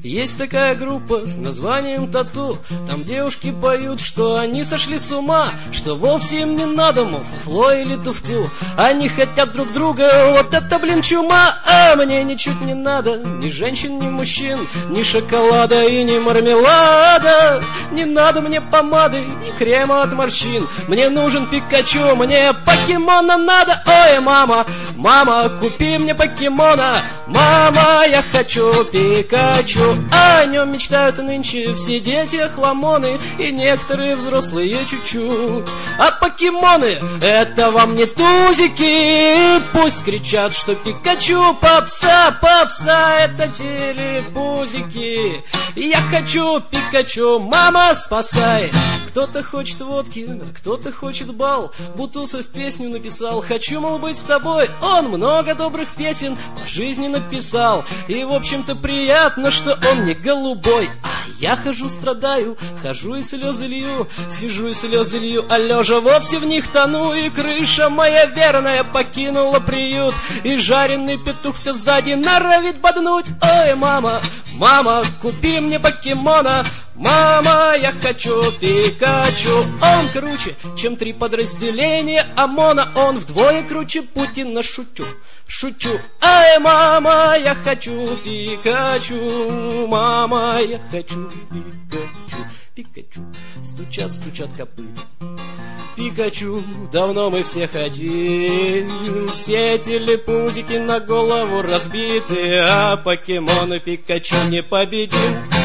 Есть такая группа с названием Тату. Там девушки поют, что они сошли с ума, что вовсе им не надо, мол, фуфло или туфту. Они хотят друг друга, вот это, блин, чума. А мне ничуть не надо ни женщин, ни мужчин, ни шоколада и ни мармелада. Не надо мне помады, ни крема от морщин. Мне нужен Пикачу, мне покемона надо. Ой, мама, мама, купи мне покемона. Мама, я хочу Пикачу. О нем мечтают нынче все дети охламоны и некоторые взрослые чуть-чуть. А покемоны — это вам не тузики. Пусть кричат, что Пикачу попса, попса — это телепузики. Я хочу Пикачу, мама, спасай. Кто-то хочет водки, кто-то хочет бал. Бутусов песню написал: хочу, мол, быть с тобой. Он много добрых песен по жизни написал. И, в общем-то, приятно, что он не голубой. А я хожу, страдаю, хожу и слезы лью. Сижу и слезы лью, а лежа вовсе в них тону. И крыша моя верная покинула приют. И жареный петух все сзади норовит боднуть. Ой, мама, мама, купи мне покемона. Мама, я хочу Пикачу. Он круче, чем 3 подразделения ОМОНа. Он вдвое круче Путина, шучу, шучу. Ай, мама, я хочу Пикачу. Мама, я хочу Пикачу. Пикачу, стучат, стучат копыта. Пикачу, давно мы все хотим. Все телепузики на голову разбиты, а покемоны Пикачу не победим.